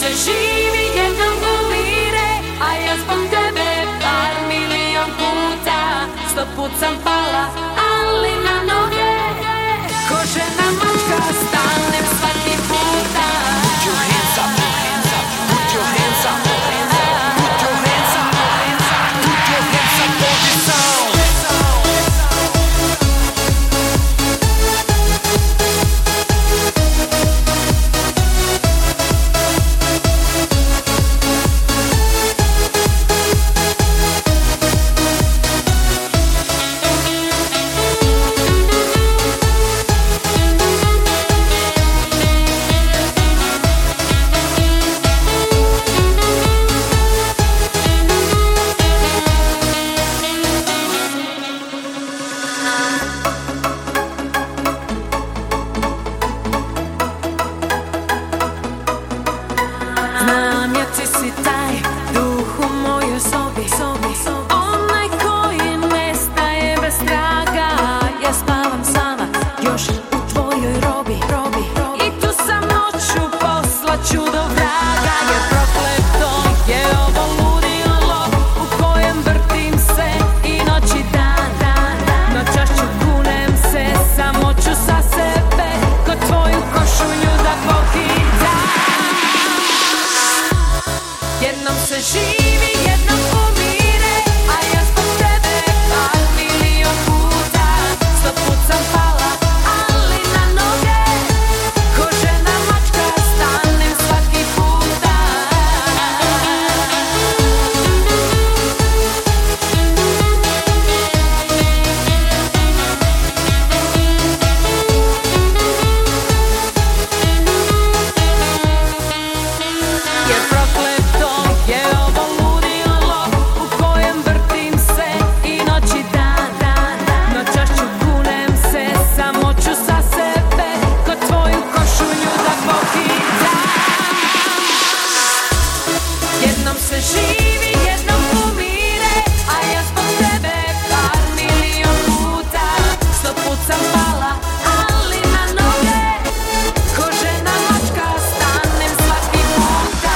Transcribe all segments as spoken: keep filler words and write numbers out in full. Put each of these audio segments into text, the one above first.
se živi, jednom umire, a ja zbog tebe par milion puta sto put sam pala, ali na noge ko žena mačka stanem svaki puta. Put your hands up, put your hands up, put your hands up, put your hands up for this song. Znam ja ti si taj duh u mojoj sobi, sobi, sobi. Onaj koji nestaje bez traga. Ja spavam sama još u tvojoj robi, robi, robi. I tu sam noću poslaću do vraga. Jer prokleto je ovo ludilo u kojem vrtim se i noć i dan, dan, dan. Noćašću kunem se, samo ću sa sebe kod tvoju košulju da pohitam. Jednom se živi, jednom umire, a ja zbog tebe par milion puta sto put sam pala, ali na noge ko žena mačka stanem svaki puta. Jer prokleto je ovo ludilo u kojem vrtim se i noć i dan, dan, dan. Noćašću kunem se, samo ću sa sebe kod tvoju košulju da pohitam. Jednom se živi, jednom umire, a ja zbog tebe par milion puta sto put sam pala, ali na noge ko žena mačka stanem svaki puta.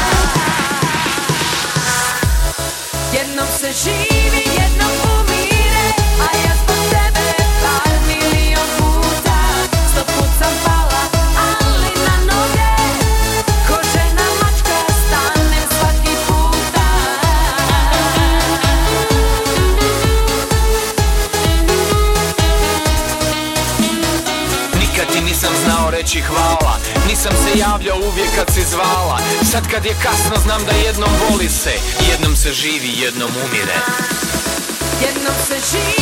Jednom se živi, jednom umire, a ja zbog tebe par milion puta sto put sam pala, ali na noge ko žena mačka stanem svaki puta. Nikad ti nisam znao reći hvala, nisam se javljao uvijek kad si zvala. Sad kad je kasno znam da jednom voli se, jednom se živi, jednom umire. Jednom se živi,